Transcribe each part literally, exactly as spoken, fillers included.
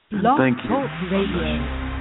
Blog Thank you. Talk Radio.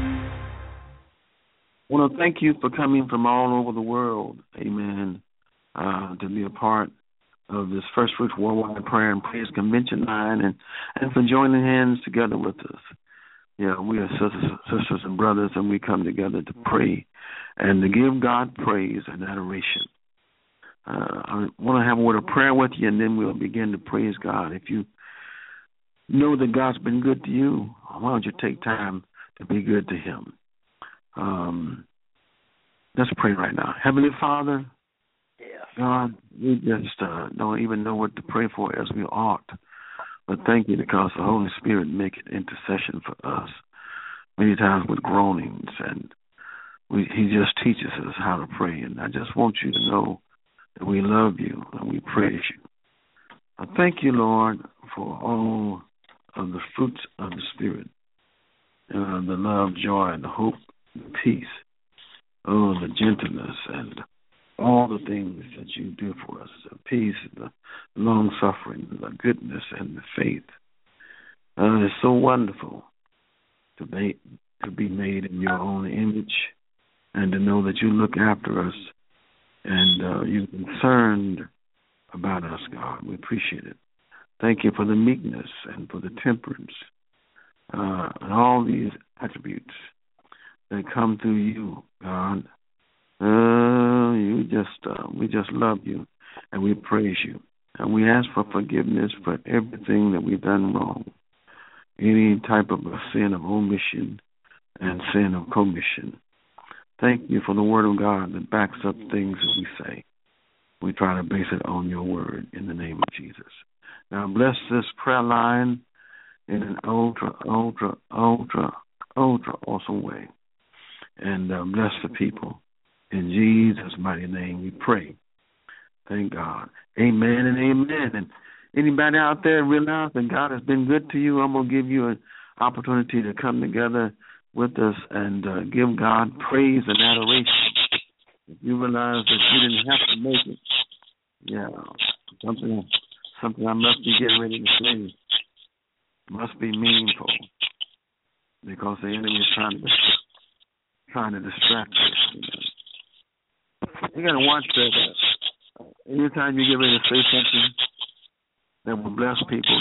I want to thank you for coming from all over the world, amen, uh, to be a part of this First Fruits Worldwide Prayer and Praise Convention line, and, and for joining hands together with us. Yeah, we are sisters, sisters and brothers, and we come together to pray and to give God praise and adoration. Uh, I want to have a word of prayer with you, and then we'll begin to praise God. If you know that God's been good to you, why don't you take time to be good to Him? Um, let's pray right now. Heavenly Father, yes. God, we just uh, don't even know what to pray for as we ought. But thank you because the Holy Spirit make it intercession for us many times with groanings, and we, He just teaches us how to pray. And I just want you to know that we love you and we praise you. I thank you, Lord, for all of the fruits of the Spirit, uh, the love, joy, the hope, the peace, oh, the gentleness, and all the things that you do for us, the peace, the long-suffering, the goodness, and the faith. Uh, it's so wonderful to be, to be made in your own image and to know that you look after us and uh, you're concerned about us, God. We appreciate it. Thank you for the meekness and for the temperance uh, and all these attributes that come through you, God. Uh, you just, uh, we just love you and we praise you. And we ask for forgiveness for everything that we've done wrong, any type of a sin of omission and sin of commission. Thank you for the word of God that backs up things that we say. We try to base it on your word in the name of Jesus. Now bless this prayer line in an ultra, ultra, ultra, ultra awesome way. And uh, bless the people. In Jesus' mighty name we pray. Thank God. Amen and amen. And anybody out there realize that God has been good to you, I'm going to give you an opportunity to come together with us and uh, give God praise and adoration. If you realize that you didn't have to make it, yeah, something something I must be getting ready to say must be meaningful because the enemy is trying to trying to distract us. You know. You got to watch that. Uh, anytime you get ready to say something that will bless people,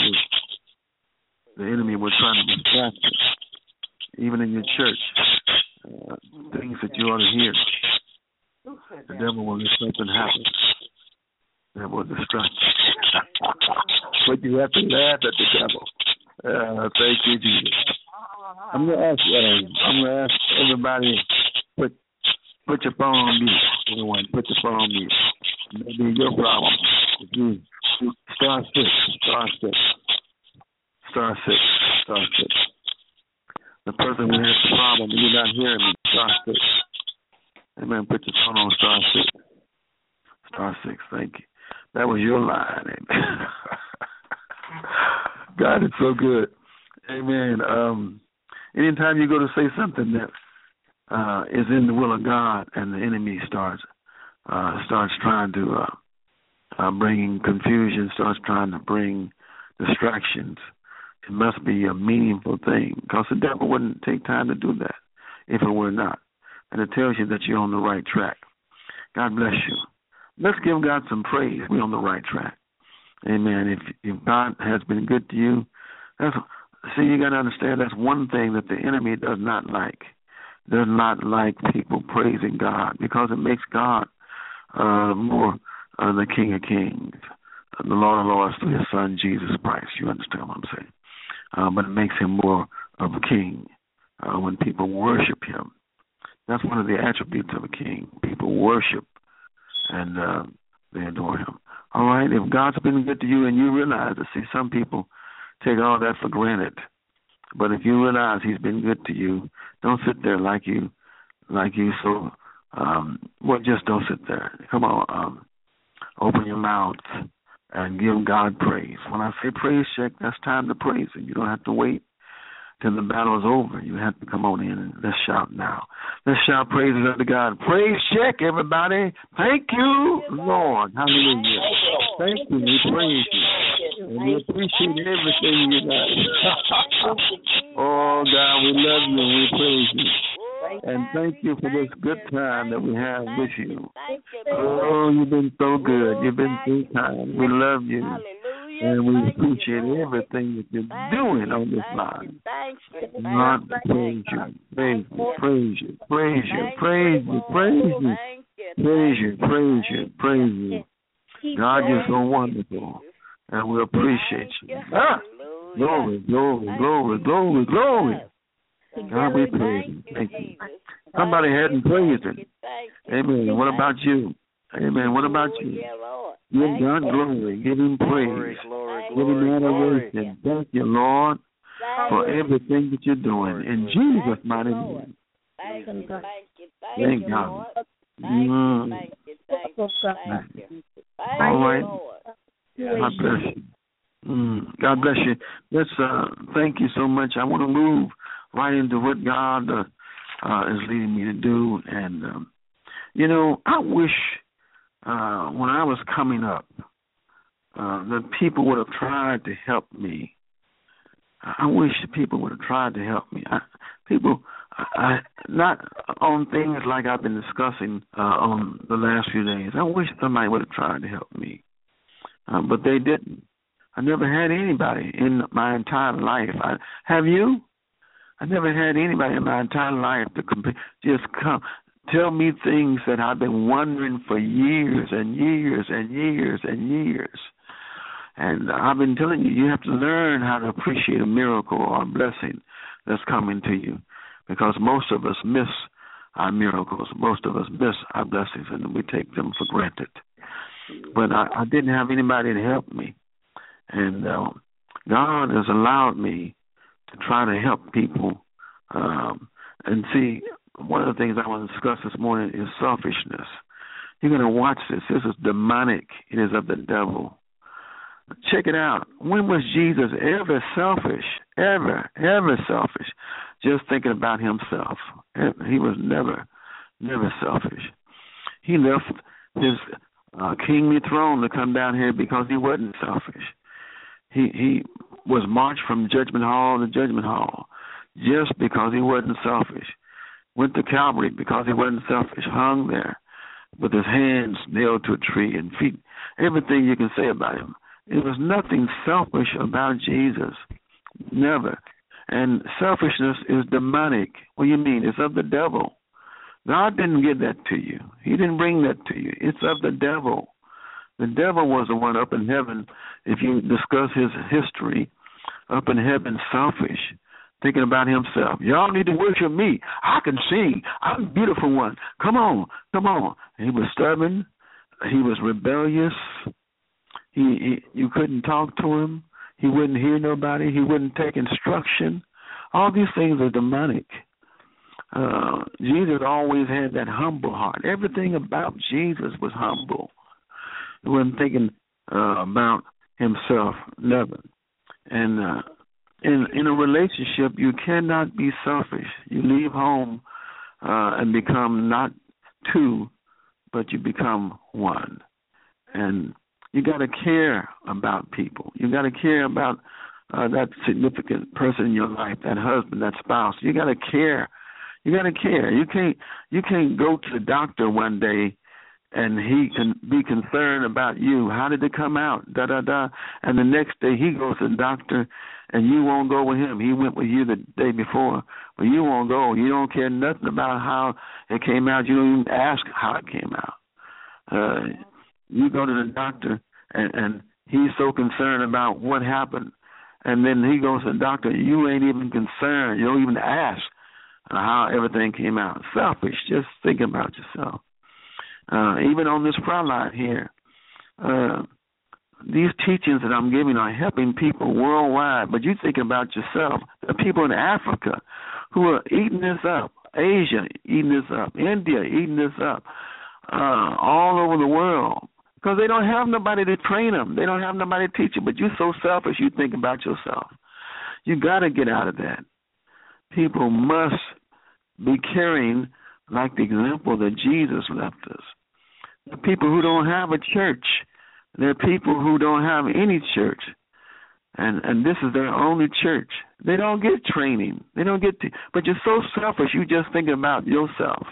the enemy will try to distract you. Even in your church, uh, things that you ought to hear, the devil will let something happen that will distract you. But you have to laugh at the devil. Uh, thank you, Jesus. I'm gonna ask. Uh, I'm gonna ask everybody put put your phone on mute. Everyone, put your phone on mute. Maybe your problem. If you star six, star six, star six, star six. The person who has the problem, you're not hearing me. Star six. Amen. Put your phone on star six. Star six. Thank you. That was your line. Amen. God is so good. Amen. Um, anytime you go to say something that uh, is in the will of God, and the enemy starts uh, starts trying to uh, uh, bring confusion, starts trying to bring distractions, it must be a meaningful thing, because the devil wouldn't take time to do that if it were not. And it tells you that you're on the right track. God bless you. Let's give God some praise. We're on the right track. Amen. If if God has been good to you, that's see, you got to understand that's one thing that the enemy does not like. Does not like people praising God, because it makes God uh, more uh, the King of Kings, uh, the Lord of Lords through His Son Jesus Christ. You understand what I'm saying? Uh, but it makes Him more of a king uh, when people worship Him. That's one of the attributes of a king. People worship and uh, they adore Him. All right, if God's been good to you and you realize that, see, some people take all that for granted. But if you realize He's been good to you, don't sit there like you, like you so, um, well, just don't sit there. Come on, um, open your mouth and give God praise. When I say praise check, that's time to praise Him. You don't have to wait till the battle is over. You have to come on in and let's shout now. Let's shout praises unto God. Praise check, everybody. Thank you, Lord. Hallelujah. Thank you. We praise you. And we appreciate everything you got. Oh, we love you and we praise you. And thank you for this good time that we have with you. Oh, you've been so good. You've been so kind. We love you. And we appreciate everything that you're doing on this line. God, praise you, praise you, praise you, praise you, praise you, praise you, praise you, praise you, praise you. God, you're so wonderful, and we appreciate you. Ah, glory, glory, glory, glory, glory. God, we praise you. Thank you. Somebody hadn't praised him. Amen. What about you? Amen. What about you? Give God glory. Give him praise. Give him adoration. Thank you, Lord, for everything that you're doing. In Jesus' mighty name. Thank God. Mm. All right. God bless you. Mm. God bless you. Let's uh, thank you so much. I want to move right into what God uh, uh, is leading me to do. And, um, you know, I wish uh, when I was coming up, uh, that people would have tried to help me. I wish people would have tried to help me. I, people, I, not on things like I've been discussing uh, on the last few days. I wish somebody would have tried to help me, uh, but they didn't. I never had anybody in my entire life. I, have you? I never had anybody in my entire life to comp- just come tell me things that I've been wondering for years and years and years and years. And I've been telling you, you have to learn how to appreciate a miracle or a blessing that's coming to you, because most of us miss our miracles. Most of us miss our blessings, and we take them for granted. But I, I didn't have anybody to help me. And uh, God has allowed me to try to help people. Um, and see, one of the things I want to discuss this morning is selfishness. You're going to watch this. This is demonic. It is of the devil. Check it out. When was Jesus ever selfish? Ever, ever selfish? Just thinking about himself. He was never, never selfish. He left his uh, kingly throne to come down here because he wasn't selfish. He he was marched from judgment hall to judgment hall just because he wasn't selfish. Went to Calvary because he wasn't selfish. Hung there with his hands nailed to a tree and feet. Everything you can say about him. There was nothing selfish about Jesus. Never. And selfishness is demonic. What do you mean? It's of the devil. God didn't give that to you. He didn't bring that to you. It's of the devil. The devil was the one up in heaven, if you discuss his history, up in heaven, selfish, thinking about himself. Y'all need to worship me. I can sing. I'm a beautiful one. Come on, come on. He was stubborn. He was rebellious. He, he you couldn't talk to him. He wouldn't hear nobody. He wouldn't take instruction. All these things are demonic. Uh, Jesus always had that humble heart. Everything about Jesus was humble. He wasn't thinking uh, about himself, never. And uh, in in a relationship, you cannot be selfish. You leave home uh, and become not two, but you become one. And you got to care about people. You got to care about uh, that significant person in your life, that husband, that spouse. You got to care. You got to care. You can't you can't go to the doctor one day and he can be concerned about you. How did it come out? Da da da. And the next day he goes to the doctor, and you won't go with him. He went with you the day before, but you won't go. You don't care nothing about how it came out. You don't even ask how it came out. Uh, you go to the doctor, and, and he's so concerned about what happened, and then he goes to the doctor. You ain't even concerned. You don't even ask how everything came out. Selfish. Just think about yourself. Uh, even on this prayer line here, uh, these teachings that I'm giving are helping people worldwide, but you think about yourself. The people in Africa who are eating this up, Asia eating this up, India eating this up, uh, all over the world, because they don't have nobody to train them. They don't have nobody to teach you, but you're so selfish you think about yourself. You got to get out of that. People must be caring like the example that Jesus left us. The people who don't have a church, there are people who don't have any church. And and this is their only church. They don't get training. They don't get to, but you're so selfish. You just think about yourself.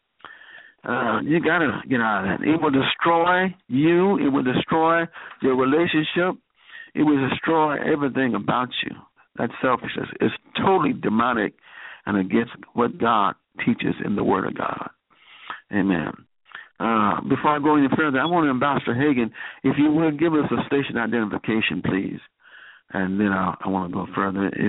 Uh, you got to get out of that. It will destroy you. It will destroy your relationship. It will destroy everything about you. That selfishness is totally demonic and against what God teaches in the Word of God. Amen. Uh, before I go any further, I want Ambassador Hagan, if you would give us a station identification, please. And then I, I want to go further. If,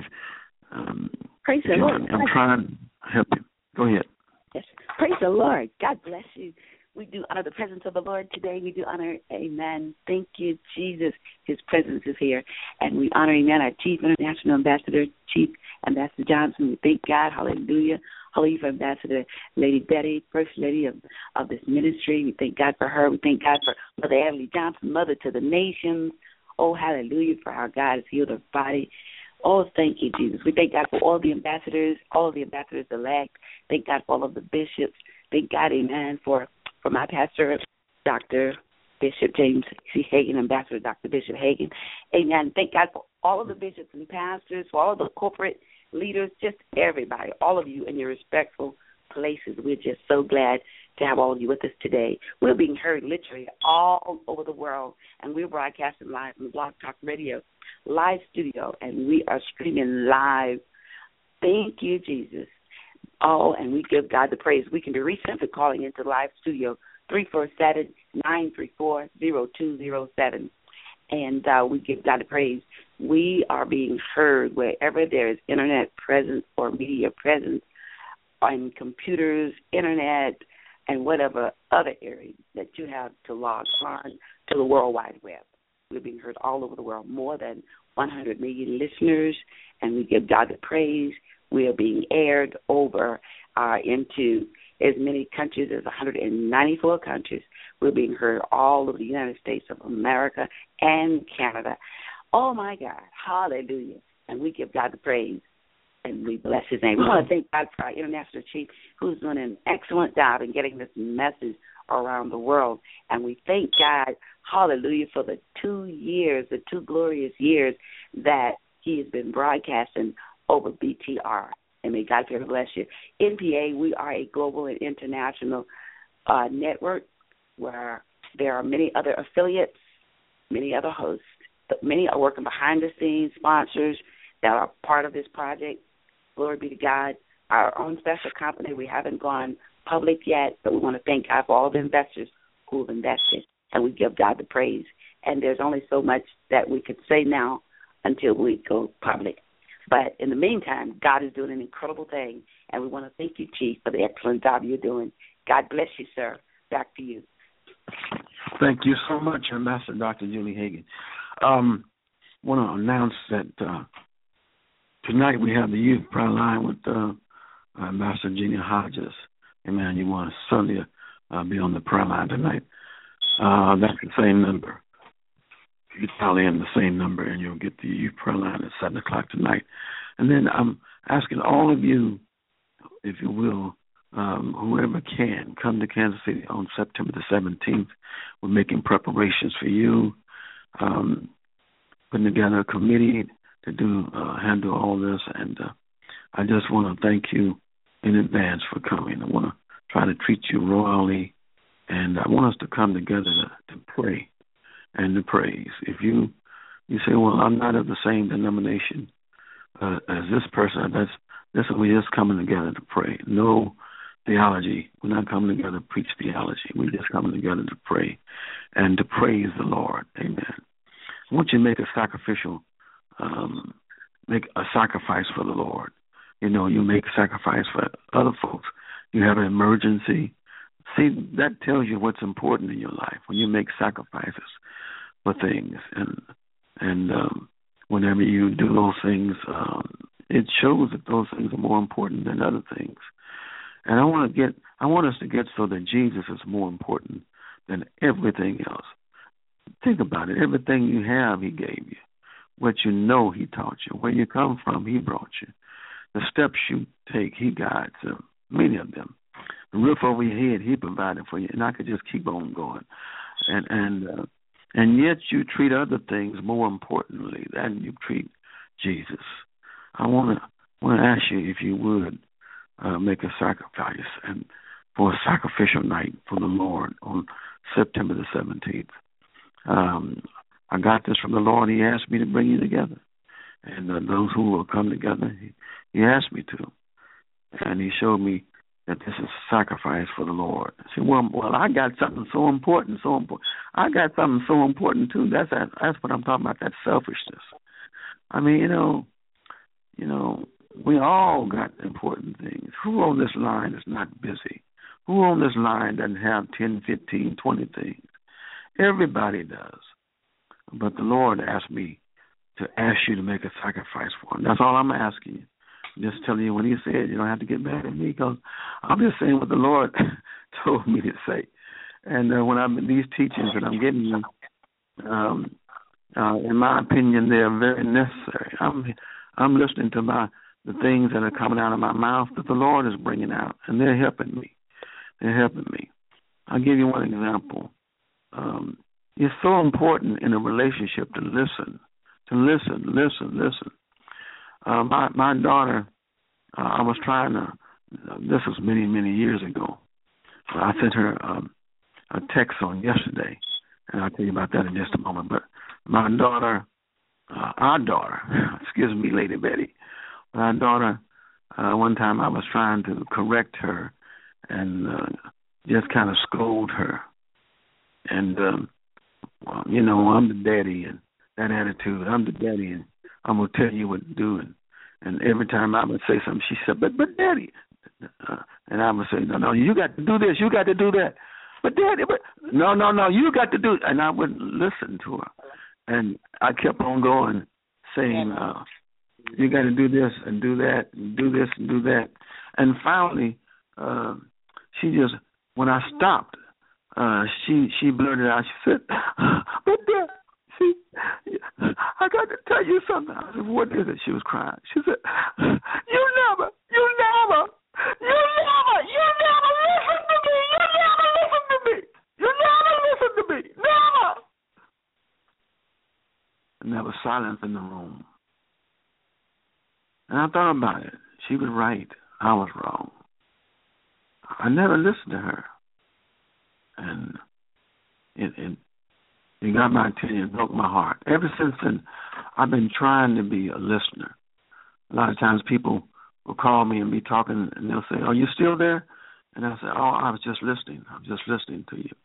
um, Praise if the Lord. I'm trying to help you. Go ahead. Yes. Praise the Lord. God bless you. We do honor the presence of the Lord today. We do honor, amen. Thank you, Jesus. His presence is here. And we honor, amen, our Chief International Ambassador, Chief Ambassador Johnson. We thank God. Hallelujah. Hallelujah for Ambassador Lady Betty, First Lady of, of this ministry. We thank God for her. We thank God for Mother Emily Johnson, Mother to the Nations. Oh, hallelujah, for how God has healed her body. Oh, thank you, Jesus. We thank God for all the ambassadors, all the ambassadors-elect. Thank God for all of the bishops. Thank God, amen, for, for my pastor, Doctor Bishop James C. Hagan, Ambassador Doctor Bishop Hagan. Amen. Thank God for all of the bishops and pastors, for all of the corporate leaders, just everybody, all of you in your respectful places. We're just so glad to have all of you with us today. We're being heard literally all over the world, and we're broadcasting live on the Blog Talk Radio live studio, and we are streaming live. Thank you, Jesus. Oh, and we give God the praise. We can be reached simply calling into the live studio, three four seven, nine three four, zero two zero seven. And uh, we give God the praise. We are being heard wherever there is internet presence or media presence on computers, internet, and whatever other area that you have to log on to the World Wide Web. We're being heard all over the world, more than one hundred million listeners, and we give God the praise. We are being aired over uh, into as many countries as one hundred ninety-four countries. We're being heard all over the United States of America and Canada. Oh, my God. Hallelujah. And we give God the praise, and we bless his name. We want to thank God for our international chief, who's doing an excellent job in getting this message around the world. And we thank God, hallelujah, for the two years, the two glorious years that he has been broadcasting over B T R. And may God bless you. N P A, we are a global and international uh, network where there are many other affiliates, many other hosts. Many are working behind the scenes, sponsors that are part of this project. Glory be to God. Our own special company, we haven't gone public yet, but we want to thank God for all the investors who have invested, and we give God the praise. And there's only so much that we could say now until we go public. But in the meantime, God is doing an incredible thing, and we want to thank you, Chief, for the excellent job you're doing. God bless you, sir. Back to you. Thank you so much, Ambassador Doctor Julie Hagan. Um, I want to announce that uh, tonight we have the youth prayer line with uh, Ambassador Gina Hodges. Amen. You want to certainly uh, be on the prayer line tonight. Uh, that's the same number. You call in the same number, and you'll get the youth prayer line at seven o'clock tonight. And then I'm asking all of you, if you will, um, whoever can, come to Kansas City on September the seventeenth. We're making preparations for you, um, putting together a committee to do uh, handle all this. And uh, I just want to thank you in advance for coming. I want to try to treat you royally, and I want us to come together to, to pray and to praise. If you you say, well, I'm not of the same denomination uh, as this person, that's this we're just coming together to pray. No theology. We're not coming together to preach theology. We're just coming together to pray and to praise the Lord. Amen. I want you to make a sacrificial, um, make a sacrifice for the Lord. You know, you make a sacrifice for other folks. You have an emergency. See, that tells you what's important in your life when you make sacrifices for things. And and um, whenever you do those things, um, it shows that those things are more important than other things. And I want to get, I want us to get so that Jesus is more important than everything else. Think about it. Everything you have, he gave you. What you know, he taught you. Where you come from, he brought you. The steps you take, he guides them, many of them. The roof over your head, he provided for you. And I could just keep on going. And and uh, and yet you treat other things more importantly than you treat Jesus. I want to want to ask you if you would uh, make a sacrifice and for a sacrificial night for the Lord on September the seventeenth. Um, I got this from the Lord. He asked me to bring you together. And uh, those who will come together, he, he asked me to. And he showed me that this is a sacrifice for the Lord. I said, well, well, I got something so important, so important. I got something so important, too. That's that's what I'm talking about, that selfishness. I mean, you know, you know, we all got important things. Who on this line is not busy? Who on this line doesn't have ten, fifteen, twenty things? Everybody does. But the Lord asked me to ask you to make a sacrifice for him. That's all I'm asking you. Just telling you when he said, you don't have to get mad at me, because I'm just saying what the Lord told me to say. And uh, when I'm in these teachings that I'm getting you, um, uh, in my opinion, they're very necessary. I'm I'm listening to my the things that are coming out of my mouth that the Lord is bringing out, and they're helping me. They're helping me. I'll give you one example. Um, it's so important in a relationship to listen, to listen, listen, listen. Uh, my my daughter, uh, I was trying to. Uh, this was many many years ago. I sent her um, a text on yesterday, and I'll tell you about that in just a moment. But my daughter, uh, our daughter, excuse me, Lady Betty, our daughter. Uh, one time I was trying to correct her and uh, just kind of scold her, and um, well, you know, I'm the daddy, and that attitude. I'm the daddy, and I'm gonna tell you what to do. And, and every time I would say something, she said, "But, but, daddy," uh, and I would say, "No, no, you got to do this. You got to do that." But daddy, but no, no, no, you got to do it. And I wouldn't listen to her, and I kept on going, saying, uh, "You got to do this and do that, and do this and do that." And finally, uh, she just, when I stopped, uh, she she blurted out. She said, "But dad, see, I got to tell you something." I said, "What is it?" She was crying. She said, "You never, you never, you never, you never listen to me. You never listen to me. You never listen to me. Never." And there was silence in the room. And I thought about it. She was right. I was wrong. I never listened to her. And it, it It got my attention, it broke my heart. Ever since then, I've been trying to be a listener. A lot of times people will call me and be talking, and they'll say, "Are you still there?" And I'll say, "Oh, I was just listening. I was just listening to you."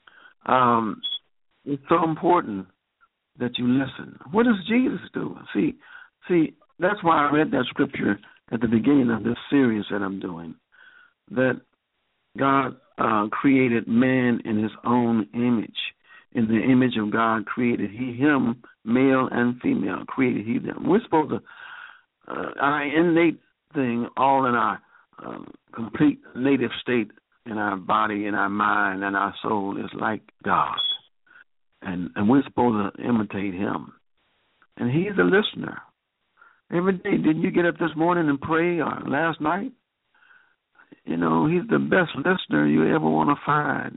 Um, it's so important that you listen. What does Jesus do? See, see, that's why I read that scripture at the beginning of this series that I'm doing, that God uh, created man in his own image. In the image of God created he him, male and female, created he them. We're supposed to, uh, our innate thing, all in our uh, complete native state, in our body, in our mind, and our soul, is like God. And, and we're supposed to imitate him. And he's a listener. Every day, didn't you get up this morning and pray, or last night? You know, he's the best listener you ever want to find.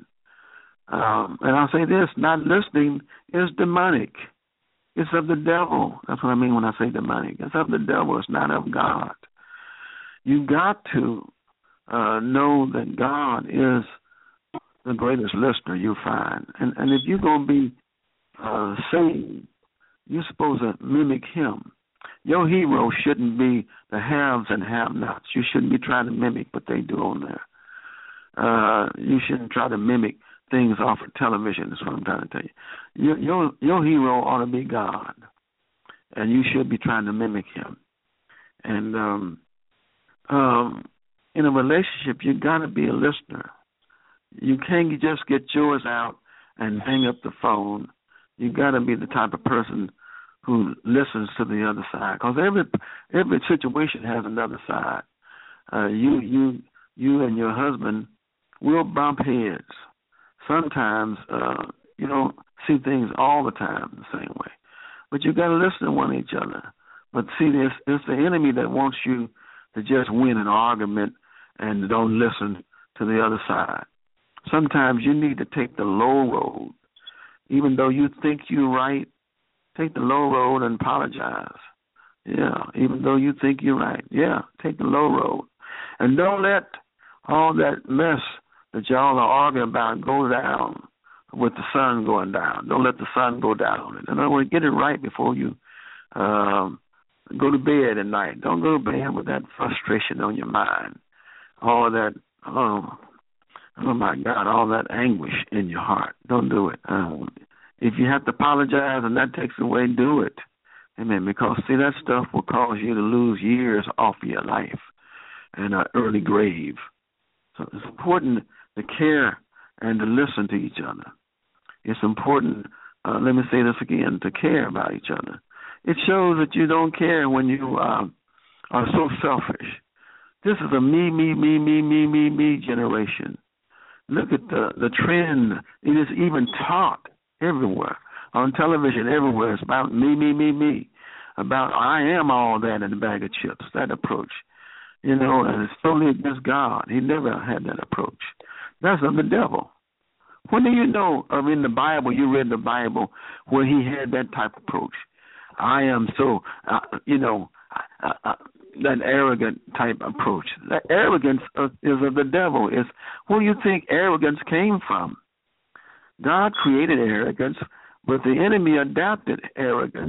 Um, and I'll say this, not listening is demonic. It's of the devil. That's what I mean when I say demonic. It's of the devil. It's not of God. You've got to uh, know that God is the greatest listener you find. And, and if you're going to be uh, saved, you're supposed to mimic him. Your hero shouldn't be the haves and have-nots. You shouldn't be trying to mimic what they do on there. Uh, you shouldn't try to mimic things off of television. That's what I'm trying to tell you. Your, your your hero ought to be God, and you should be trying to mimic him. And um, um, in a relationship, you got to be a listener. You can't just get yours out and hang up the phone. You got to be the type of person who listens to the other side, because every every situation has another side. Uh, you you you and your husband will bump heads. Sometimes uh, you don't see things all the time the same way, but you got to listen to one each other. But see, this it's the enemy that wants you to just win an argument and don't listen to the other side. Sometimes you need to take the low road. Even though you think you're right, take the low road and apologize. Yeah, even though you think you're right. Yeah, take the low road. And don't let all that mess that y'all are arguing about go down with the sun going down. Don't let the sun go down. In other words, get it right before you um, go to bed at night. Don't go to bed with that frustration on your mind. All that, oh, oh my God, all that anguish in your heart. Don't do it. Um, if you have to apologize and that takes away, do it. Amen. Because, see, that stuff will cause you to lose years off of your life and an early grave. So it's important to care and to listen to each other. It's important, uh, let me say this again, to care about each other. It shows that you don't care when you uh, are so selfish. This is a me, me, me, me, me, me, me generation. Look at the, the trend. It is even taught everywhere, on television, everywhere. It's about me, me, me, me, about I am all that in a bag of chips, that approach. You know, and it's totally against God. He never had that approach. That's of the devil. When do you know of in the Bible, you read the Bible, where he had that type of approach? I am so, uh, you know, uh, uh, that arrogant type approach. That arrogance of, is of the devil. Is where you think arrogance came from. God created arrogance, but the enemy adapted arrogance.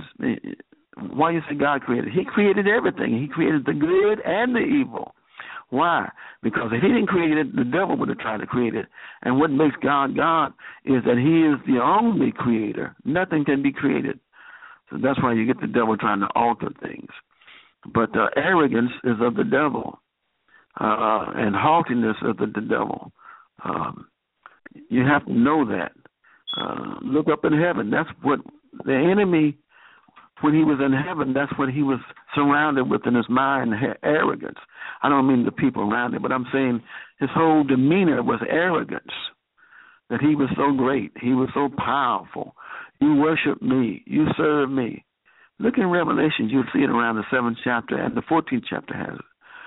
Why you say God created? He created everything. He created the good and the evil. Why? Because if he didn't create it, the devil would have tried to create it. And what makes God God is that he is the only creator. Nothing can be created. So that's why you get the devil trying to alter things. But uh, arrogance is of the devil, uh, and haughtiness is of the, the devil. Um, you have to know that. Uh, look up in heaven. That's what the enemy, when he was in heaven, that's what he was surrounded with in his mind, arrogance. I don't mean the people around him, but I'm saying his whole demeanor was arrogance, that he was so great. He was so powerful. You worship me. You serve me. Look in Revelations. You'll see it around the seventh chapter, and the fourteenth chapter has it.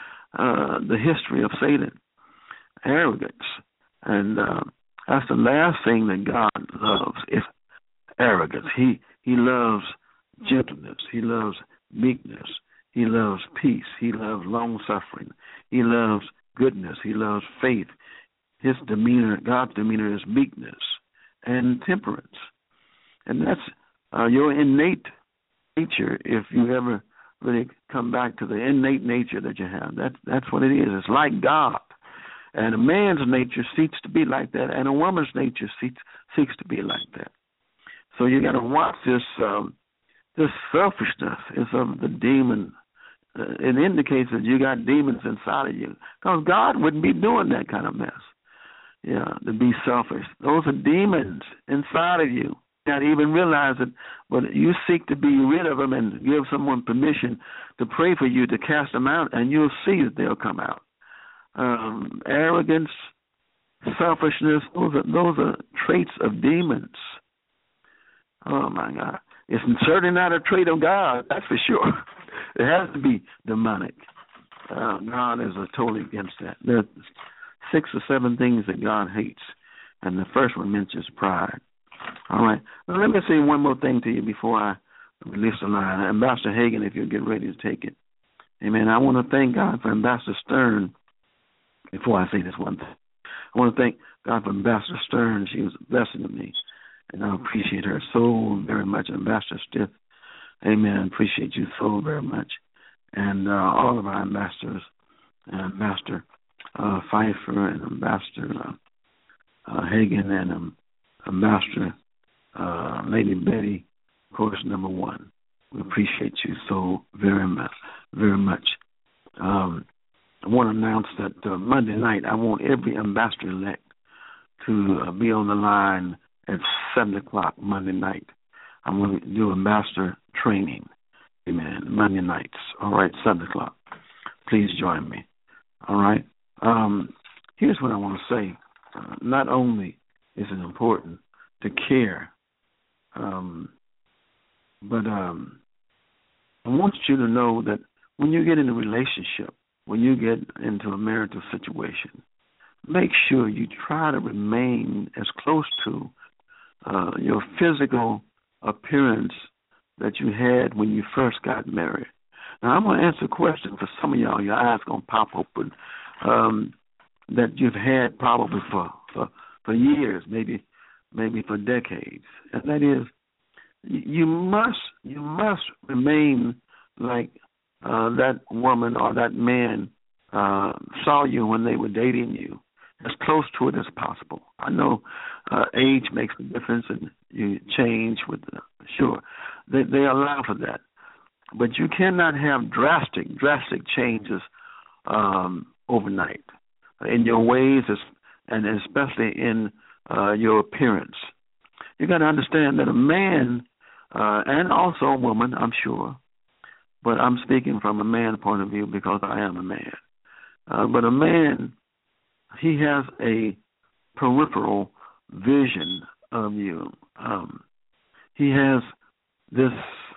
Uh, the history of Satan, arrogance. And uh, that's the last thing that God loves is arrogance. He, he loves gentleness. He loves meekness. He loves peace. He loves long-suffering. He loves goodness. He loves faith. His demeanor, God's demeanor is meekness and temperance. And that's uh, your innate nature. If you ever really come back to the innate nature that you have, that's, that's what it is. It's like God. And a man's nature seeks to be like that, and a woman's nature seeks, seeks to be like that. So you got to watch this um, this selfishness is of the demon. Uh, it indicates that you got demons inside of you, because God wouldn't be doing that kind of mess. Yeah, to be selfish. Those are demons inside of you. Not even realize it, but you seek to be rid of them and give someone permission to pray for you to cast them out, and you'll see that they'll come out. Um, arrogance, selfishness, those are, those are traits of demons. Oh, my God. It's certainly not a trait of God, that's for sure. It has to be demonic. Uh, God is totally against that. There are six or seven things that God hates, and the first one mentions pride. All right. Well, let me say one more thing to you before I release the line. Ambassador Hagan, if you'll get ready to take it. Amen. I want to thank God for Ambassador Stern. Before I say this one thing, I want to thank God for Ambassador Stern. She was a blessing to me, and I appreciate her so very much. Ambassador Stiff, amen. Appreciate you so very much. And uh, all of our ambassadors, Ambassador uh, Pfeiffer and Ambassador uh, uh, Hagan and um, Ambassador uh, Lady Betty, of course, number one. We appreciate you so very much, very much. Um, I want to announce that uh, Monday night, I want every ambassador-elect to uh, be on the line at seven o'clock Monday night. I'm going to do ambassador training, amen, Monday nights, all right, seven o'clock. Please join me, all right? Um, here's what I want to say. Uh, not only is it important to care, um, but um, I want you to know that when you get in a relationship, when you get into a marital situation, make sure you try to remain as close to uh, your physical appearance that you had when you first got married. Now, I'm going to answer a question for some of y'all. Your eyes going to pop open. Um, that you've had probably for, for for years, maybe maybe for decades, and that is, you must you must remain like uh, that woman or that man uh, saw you when they were dating you, as close to it as possible. I know uh, age makes a difference, and you change with the, sure they they allow for that, but you cannot have drastic drastic changes um, overnight in your ways, and especially in uh, your appearance. You got to understand that a man, uh, and also a woman, I'm sure, but I'm speaking from a man point of view because I am a man. Uh, but a man, he has a peripheral vision of you. Um, he has this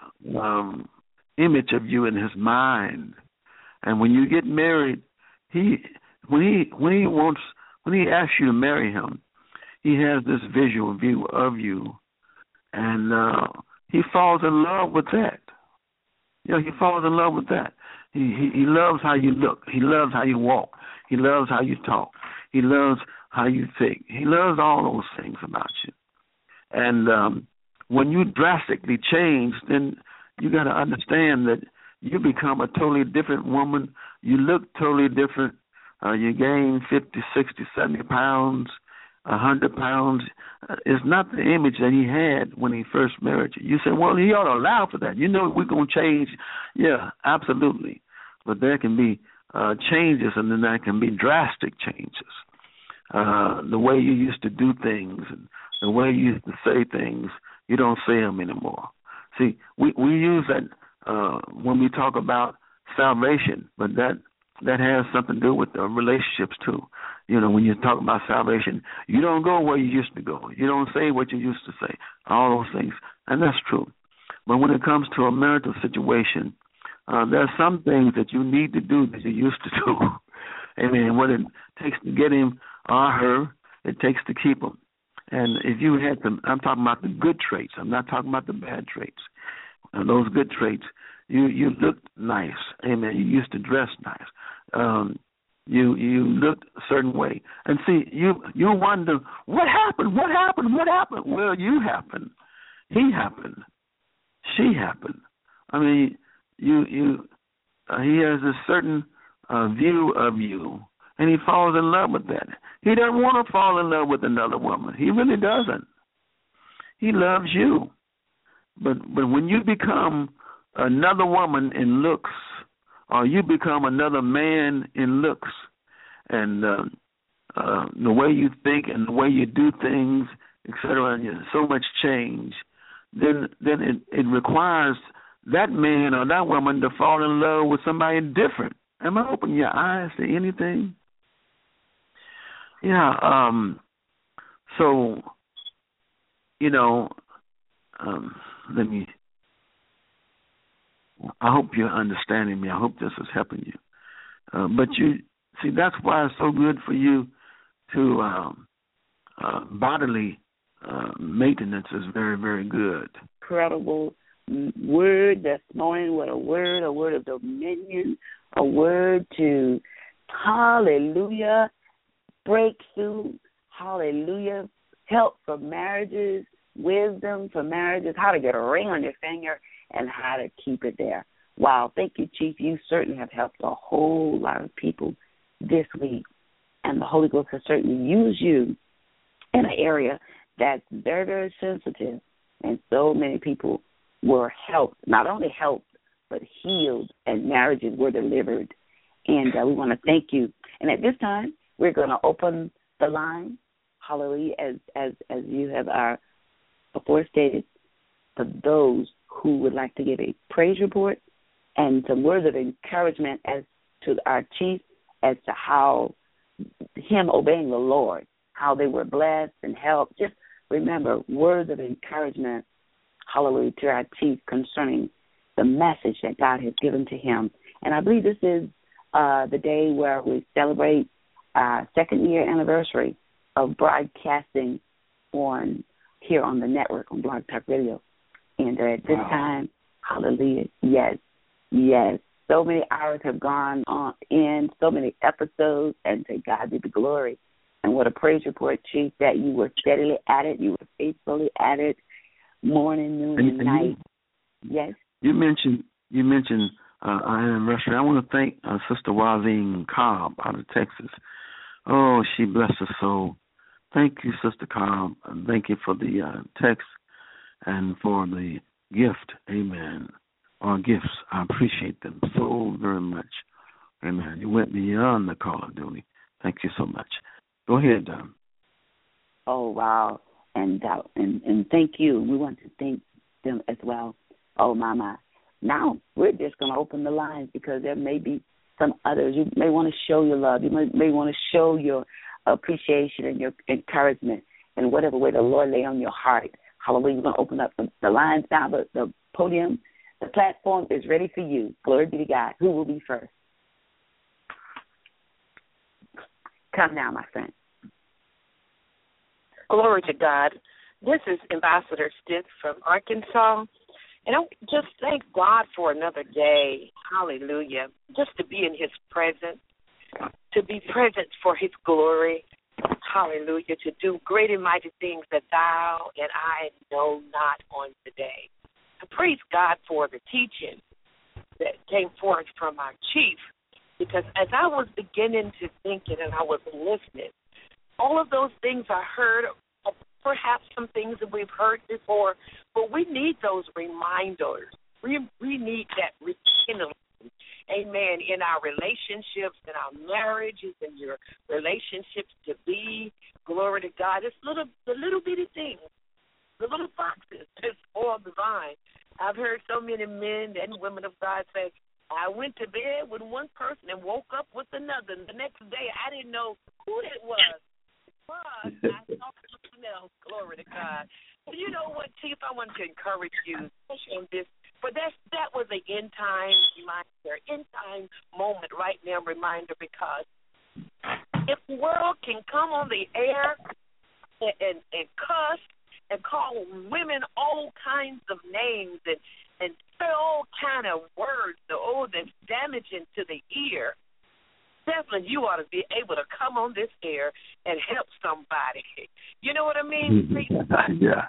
um, image of you in his mind, and when you get married, he when he when he wants when he asks you to marry him, he has this visual view of you, and uh, he falls in love with that. You know, he falls in love with that. He, he he loves how you look. He loves how you walk. He loves how you talk. He loves how you think. He loves all those things about you. And um, when you drastically change, then you got to understand that you become a totally different woman. You look totally different. Uh, you gain fifty, sixty, seventy pounds, one hundred pounds. Uh, it's not the image that he had when he first married you. You say, well, he ought to allow for that. You know we're going to change. Yeah, absolutely. But there can be uh, changes, and then there can be drastic changes. Uh, the way you used to do things, and the way you used to say things, you don't say them anymore. See, we, we use that uh, when we talk about salvation, but that that has something to do with the relationships too. You know, when you talk about salvation, you don't go where you used to go. You don't say what you used to say, all those things. And that's true. But when it comes to a marital situation, uh, there are some things that you need to do that you used to do. Amen. What it takes to get him or her, it takes to keep him. And if you had some, I'm talking about the good traits. I'm not talking about the bad traits. And those good traits, you you looked nice. Amen. You used to dress nice. Um, you you looked a certain way. And see, you you wonder, what happened? What happened? What happened? Well, you happened. He happened. She happened. I mean, you you uh, he has a certain uh, view of you, and he falls in love with that. He doesn't want to fall in love with another woman. He really doesn't. He loves you. But but when you become another woman in looks, or you become another man in looks, and uh, uh, the way you think and the way you do things, et cetera, and so much change, then then it, it requires that man or that woman to fall in love with somebody different. Am I opening your eyes to anything? Yeah. Um, so, you know, um, let me. I hope you're understanding me. I hope this is helping you. Uh, but you see, that's why it's so good for you to um, uh, bodily uh, maintenance is very, very good. Incredible word this morning. What a word, a word of dominion, a word to, hallelujah, breakthrough, hallelujah, help for marriages, wisdom for marriages, how to get a ring on your finger, and how to keep it there. Wow, thank you, Chief. You certainly have helped a whole lot of people this week, and the Holy Ghost has certainly used you in an area that's very, very sensitive, and so many people were helped, not only helped, but healed, and marriages were delivered. And uh, we want to thank you. And at this time, we're going to open the line, hallelujah, as as as you have our before stated, for those who would like to give a praise report and some words of encouragement as to our chief as to how him obeying the Lord, how they were blessed and helped. Just remember, words of encouragement, hallelujah, to our chief concerning the message that God has given to him. And I believe this is uh, the day where we celebrate our second year anniversary of broadcasting on here on the network on Blog Talk Radio. And uh, at this wow. time, hallelujah, yes, yes. So many hours have gone on in, so many episodes, and to God be the glory. And what a praise report, Chief, that you were steadily at it, you were faithfully at it, morning, noon, and, and night. You, yes. You mentioned you mentioned uh, our anniversary. I want to thank uh, Sister Wazine Cobb out of Texas. Oh, she blessed us so. Thank you, Sister Cobb. Thank you for the uh, text and for the gift. Amen. Our gifts. I appreciate them so very much. Amen. You went beyond the call of duty. Thank you so much. Go ahead, Don. Oh, wow. And, uh, and and thank you. We want to thank them as well. Oh, my, my. Now, we're just going to open the lines because there may be some others. You may want to show your love. You may, may want to show your appreciation and your encouragement in whatever way the Lord lay on your heart. Hallelujah. We're going to open up the, the lines now, but the podium, the platform is ready for you. Glory be to God. Who will be first? Come now, my friend. Glory to God. This is Ambassador Stitt from Arkansas. And I just thank God for another day. Hallelujah. Just to be in his presence, to be present for his glory. Hallelujah. To do great and mighty things that thou and I know not on today. I praise God for the teaching that came forth from our chief. Because as I was beginning to think it and I was listening, all of those things I heard, perhaps some things that we've heard before, but we need those reminders. We we need that rekindling, amen, in our relationships, in our marriages, in your relationships to be. Glory to God. It's little the little bitty things, the little foxes that spoil the vine. I've heard so many men and women of God say, I went to bed with one person and woke up with another. And the next day, I didn't know who it was. But I saw something else. Glory to God. But you know what, Chief? I wanted to encourage you, especially on this. But that's, that was an end time reminder, end time moment right now reminder, because if the world can come on the air and, and, and cuss and call women all kinds of names and and say all kind of words, oh, that's damaging to the ear, definitely you ought to be able to come on this air and help somebody. You know what I mean? Yeah.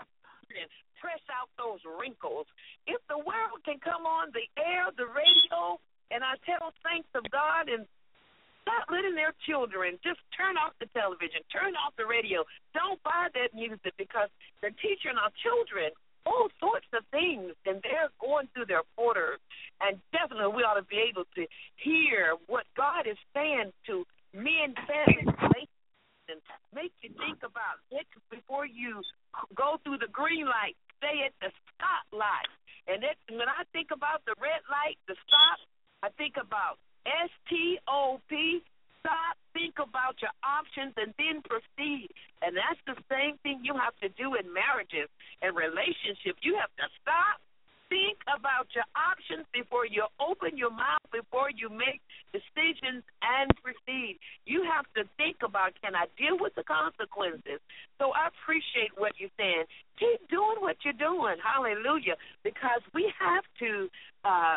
Press out those wrinkles. If the world can come on the air, the radio, and I tell saints of God and stop letting their children just turn off the television, turn off the radio. Don't buy that music because they're teaching our children all sorts of things, and they're going through their porters. And definitely we ought to be able to hear what God is saying to men, families, and make you think about it before you go through the green light. Stay at the stop light. And it, when I think about the red light, the stop, I think about S T O P, stop, think about your options, and then proceed. And that's the same thing you have to do in marriages and relationships. You have to stop, think about your options before you open your mouth, before you make decisions and proceed. You have to think about, can I deal with the consequences? So I appreciate what you're saying. Keep doing what you're doing. Hallelujah. Because we have to uh,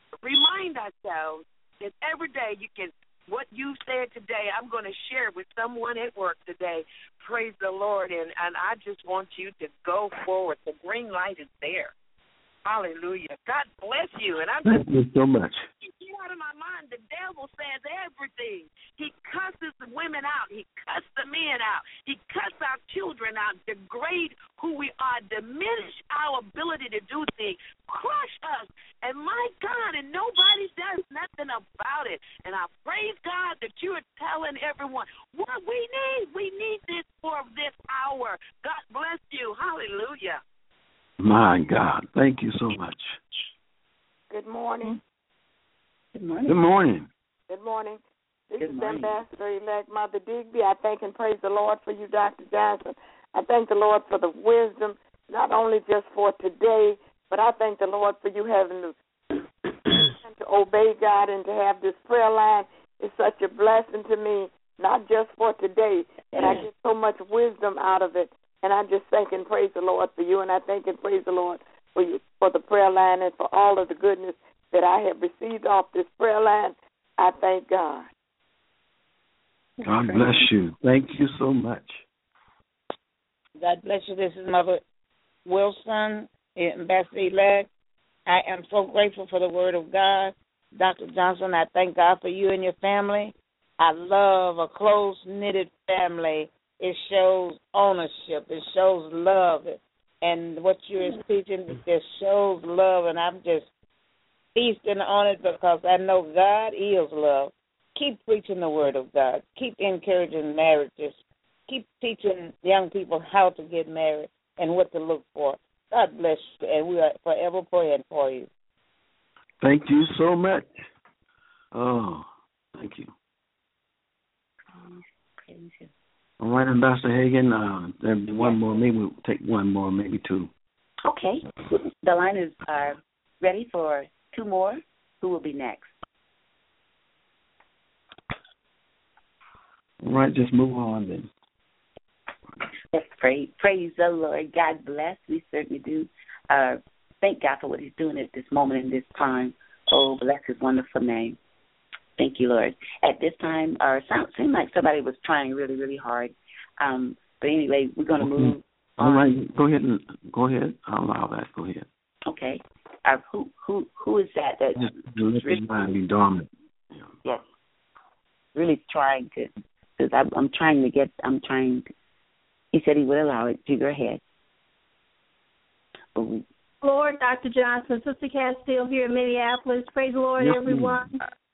remind ourselves that every day you can, what you said today, I'm going to share with someone at work today. Praise the Lord. And, and I just want you to go forward. The green light is there. Hallelujah. God bless you. And I'm just, thank you so much. Get out of my mind. The devil says everything. He cusses the women out. He cusses the men out. He cusses our children out. Degrade who we are. Diminish our ability to do things. Crush us. And my God, and nobody does nothing about it. And I praise God that you are telling everyone what we need. We need this for this hour. God bless you. Hallelujah. My God, thank you so much. Good morning. Good morning. Good morning. Good morning. This Good is morning. Ambassador-elect Mother Digby. I thank and praise the Lord for you, Doctor Johnson. I thank the Lord for the wisdom, not only just for today, but I thank the Lord for you having to, to obey God and to have this prayer line. It's such a blessing to me, not just for today, but I get so much wisdom out of it. And And I just thank and praise the Lord for you, and I thank and praise the Lord for you, for the prayer line and for all of the goodness that I have received off this prayer line. I thank God. God bless you. Thank you so much. God bless you. This is Mother Wilson, Ambassador-elect. I am so grateful for the word of God. Doctor Johnson, I thank God for you and your family. I love a close-knitted family. It shows ownership. It shows love. And what you're teaching just shows love, and I'm just feasting on it because I know God is love. Keep preaching the word of God. Keep encouraging marriages. Keep teaching young people how to get married and what to look for. God bless you, and we are forever praying for you. Thank you so much. Oh, thank you. All right, Ambassador Hagan, uh, there'll be one more. Maybe we'll take one more, maybe two. Okay. The line is uh, ready for two more. Who will be next? All right, just move on then. Let's pray. Praise the Lord. God bless. We certainly do. Uh, thank God for what he's doing at this moment in this time. Oh, bless his wonderful name. Thank you, Lord. At this time, uh, it seemed like somebody was trying really, really hard. Um, but anyway, we're going to move okay. on. All right, go ahead. And, go ahead. I'll allow that. Go ahead. Okay. Uh, who who who is that? That just let really, mind be dormant. Yeah. Yes. Really trying to, because I'm, I'm trying to get. I'm trying. To, he said he would allow it. To go ahead. We, Lord, Doctor Johnson, Sister Castile here in Minneapolis. Praise the Lord, yes, everyone.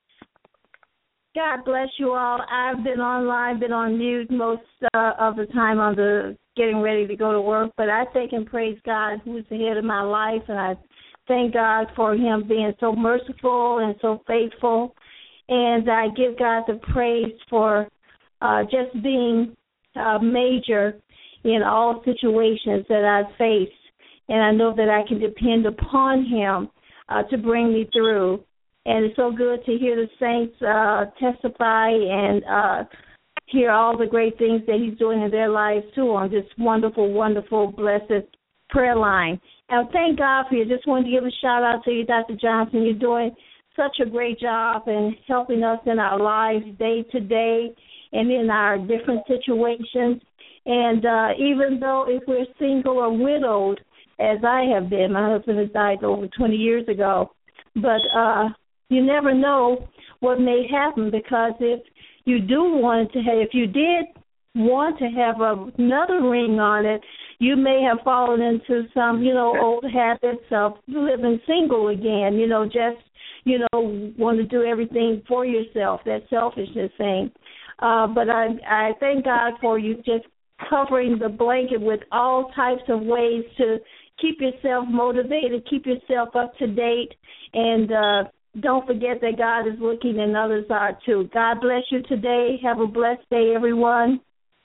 God bless you all. I've been online, been on mute most uh, of the time on the getting ready to go to work, but I thank and praise God who is the head of my life, and I thank God for him being so merciful and so faithful, and I give God the praise for uh, just being uh, major in all situations that I've faced, and I know that I can depend upon him uh, to bring me through. And it's so good to hear the saints uh, testify and uh, hear all the great things that he's doing in their lives, too, on this wonderful, wonderful, blessed prayer line. And thank God for you. Just wanted to give a shout-out to you, Doctor Johnson. You're doing such a great job in helping us in our lives day to day and in our different situations. And uh, even though if we're single or widowed, as I have been, my husband has died over twenty years ago, but uh, you never know what may happen, because if you do want to have, if you did want to have a, another ring on it, you may have fallen into some, you know, old habits of living single again, you know, just, you know, want to do everything for yourself, that selfishness thing. Uh, but I, I thank God for you just covering the blanket with all types of ways to keep yourself motivated, keep yourself up to date, and uh, don't forget that God is looking and others are too. God bless you today. Have a blessed day, everyone.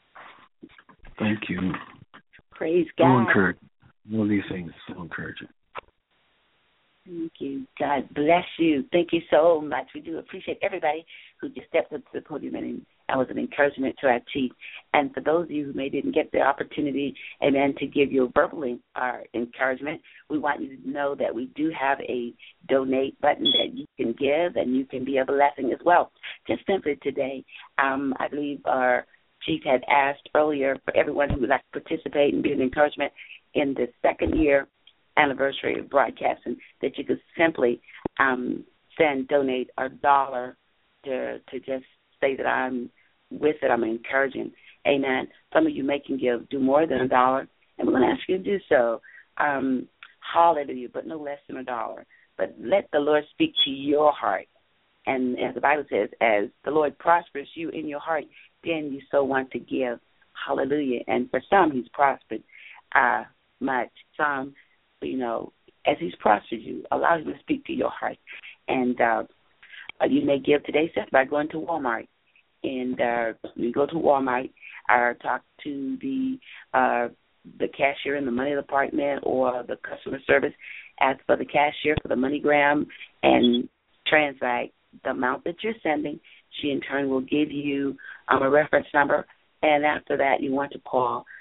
Thank you. Praise God. So encouraging. One of these things is so encouraging. Thank you. God bless you. Thank you so much. We do appreciate everybody who just stepped up to the podium and that was an encouragement to our chief. And for those of you who maybe didn't get the opportunity, amen, to give you verbally our encouragement, we want you to know that we do have a donate button that you can give, and you can be a blessing as well. Just simply today, um, I believe our chief had asked earlier for everyone who would like to participate and be an encouragement in the second year anniversary of broadcasting, that you could simply um, send, donate a dollar to to just say that I'm with it, I'm encouraging. Amen. Some of you may can give, do more than a dollar, and we're going to ask you to do so. Um, hallelujah, but no less than a dollar. But let the Lord speak to your heart. And as the Bible says, as the Lord prospers you in your heart, then you so want to give. Hallelujah. And for some, he's prospered uh, much. Some, you know, as he's prospered you, allow him to speak to your heart. And uh, you may give today simply by going to Walmart. And uh, you go to Walmart, or talk to the uh, the cashier in the money department or the customer service. Ask for the cashier for the MoneyGram and transact the amount that you're sending. She in turn will give you um, a reference number, and after that you want to call